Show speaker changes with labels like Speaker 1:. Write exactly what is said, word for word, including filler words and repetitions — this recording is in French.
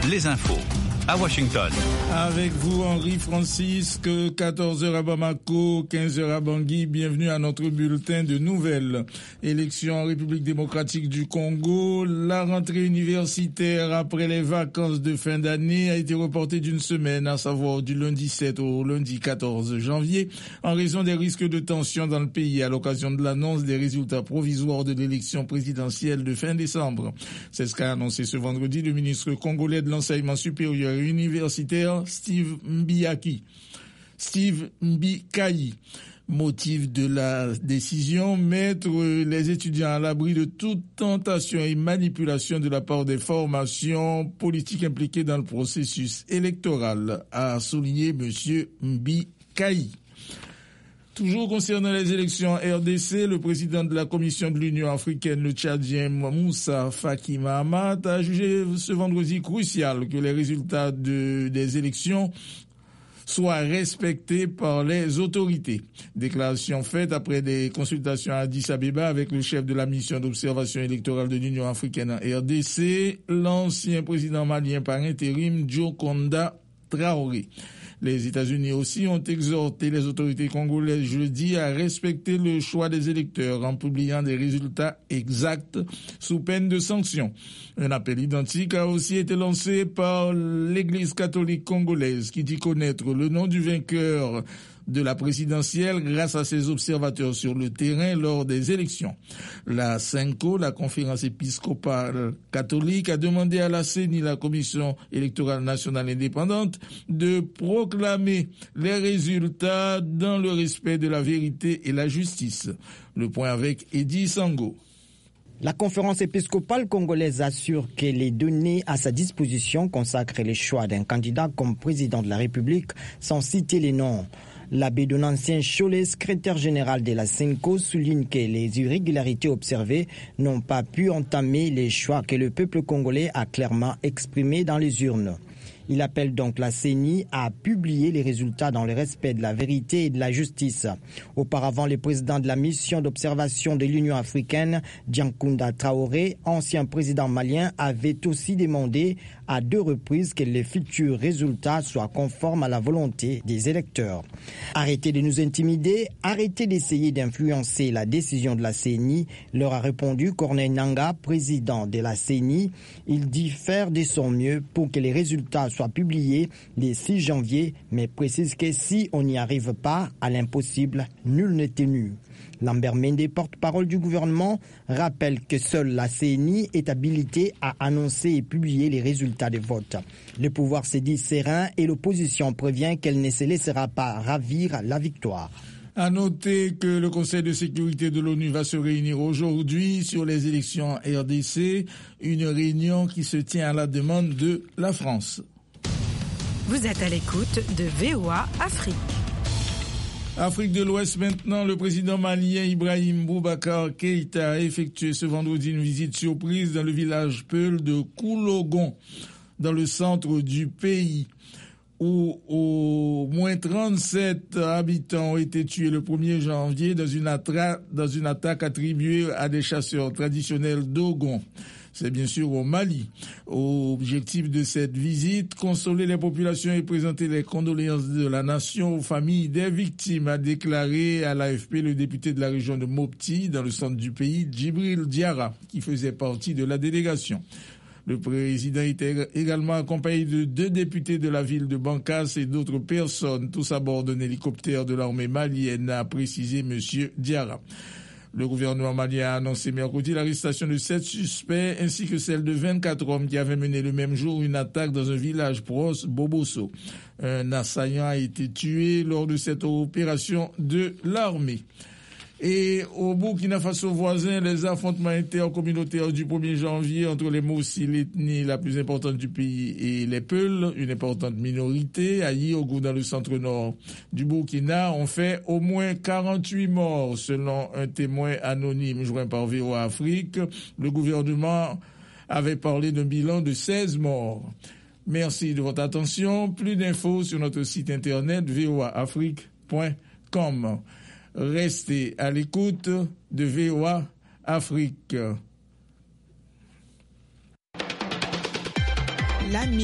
Speaker 1: les infos à Washington.
Speaker 2: Avec vous, Henri Francisque, quatorze heures à Bamako, quinze heures à Bangui. Bienvenue à notre bulletin de nouvelles. Élection en République démocratique du Congo. La rentrée universitaire après les vacances de fin d'année a été reportée d'une semaine, à savoir du lundi sept au lundi quatorze janvier, en raison des risques de tension dans le pays à l'occasion de l'annonce des résultats provisoires de l'élection présidentielle de fin décembre. C'est ce qu'a annoncé ce vendredi le ministre congolais de l'enseignement supérieur universitaire Steve Mbiaki. Steve Mbikayi. Motif de la décision, mettre les étudiants à l'abri de toute tentation et manipulation de la part des formations politiques impliquées dans le processus électoral, a souligné M. Mbikayi. Toujours concernant les élections R D C, le président de la Commission de l'Union africaine, le Tchadien Moussa Faki Mahamat, a jugé ce vendredi crucial que les résultats de, des élections soient respectés par les autorités. Déclaration faite après des consultations à Addis Abeba avec le chef de la mission d'observation électorale de l'Union africaine en R D C, l'ancien président malien par intérim Diokonda Traoré. Les États-Unis aussi ont exhorté les autorités congolaises jeudi à respecter le choix des électeurs en publiant des résultats exacts sous peine de sanctions. Un appel identique a aussi été lancé par l'Église catholique congolaise qui dit connaître le nom du vainqueur de la présidentielle grâce à ses observateurs sur le terrain lors des élections. La CENCO, la conférence épiscopale catholique, a demandé à la C E N I, la Commission électorale nationale indépendante, de proclamer les résultats dans le respect de la vérité et la justice. Le point avec Eddy Sango.
Speaker 3: La conférence épiscopale congolaise assure que les données à sa disposition consacrent les choix d'un candidat comme président de la République sans citer les noms. L'abbé Donancien Cholet, secrétaire général de la CENCO, souligne que les irrégularités observées n'ont pas pu entamer les choix que le peuple congolais a clairement exprimés dans les urnes. Il appelle donc la C E N I à publier les résultats dans le respect de la vérité et de la justice. Auparavant, le président de la mission d'observation de l'Union africaine, Diokonda Traoré, ancien président malien, avait aussi demandé à deux reprises que les futurs résultats soient conformes à la volonté des électeurs. Arrêtez de nous intimider, arrêtez d'essayer d'influencer la décision de la C E N I, leur a répondu Corneille Nangaa, président de la C E N I. Il dit faire de son mieux pour que les résultats soient publiés le six janvier, mais précise que si on n'y arrive pas, à l'impossible, nul n'est tenu. Lambert Mende, porte-parole du gouvernement, rappelle que seule la C E N I est habilitée à annoncer et publier les résultats des votes. Le pouvoir s'est dit serein et l'opposition prévient qu'elle ne se laissera pas ravir la victoire.
Speaker 2: À noter que le Conseil de sécurité de l'ONU va se réunir aujourd'hui sur les élections R D C, une réunion qui se tient à la demande de la France.
Speaker 4: Vous êtes à l'écoute de V O A Afrique.
Speaker 2: Afrique de l'Ouest maintenant, le président malien Ibrahim Boubacar Keïta a effectué ce vendredi une visite surprise dans le village Peul de Koulogon, dans le centre du pays, où au moins trente-sept habitants ont été tués le premier janvier dans une, attra- dans une attaque attribuée à des chasseurs traditionnels Dogon. C'est bien sûr au Mali. Objectif de cette visite, consoler les populations et présenter les condoléances de la nation aux familles des victimes, a déclaré à l'A F P le député de la région de Mopti, dans le centre du pays, Djibril Diarra, qui faisait partie de la délégation. Le président était également accompagné de deux députés de la ville de Bankas et d'autres personnes, tous à bord d'un hélicoptère de l'armée malienne, a précisé M. Diarra. Le gouvernement malien a annoncé mercredi l'arrestation de sept suspects ainsi que celle de vingt-quatre hommes qui avaient mené le même jour une attaque dans un village proche, Bobosso. Un assaillant a été tué lors de cette opération de l'armée. Et au Burkina Faso voisin, les affrontements intercommunautaires du premier janvier entre les Moussi, l'ethnie la plus importante du pays, et les Peuls, une importante minorité, à Yiogo dans le centre-nord du Burkina, ont fait au moins quarante-huit morts, selon un témoin anonyme joint par V O A Afrique. Le gouvernement avait parlé d'un bilan de seize morts. Merci de votre attention. Plus d'infos sur notre site internet v o a afrique point com. Restez à l'écoute de V O A Afrique.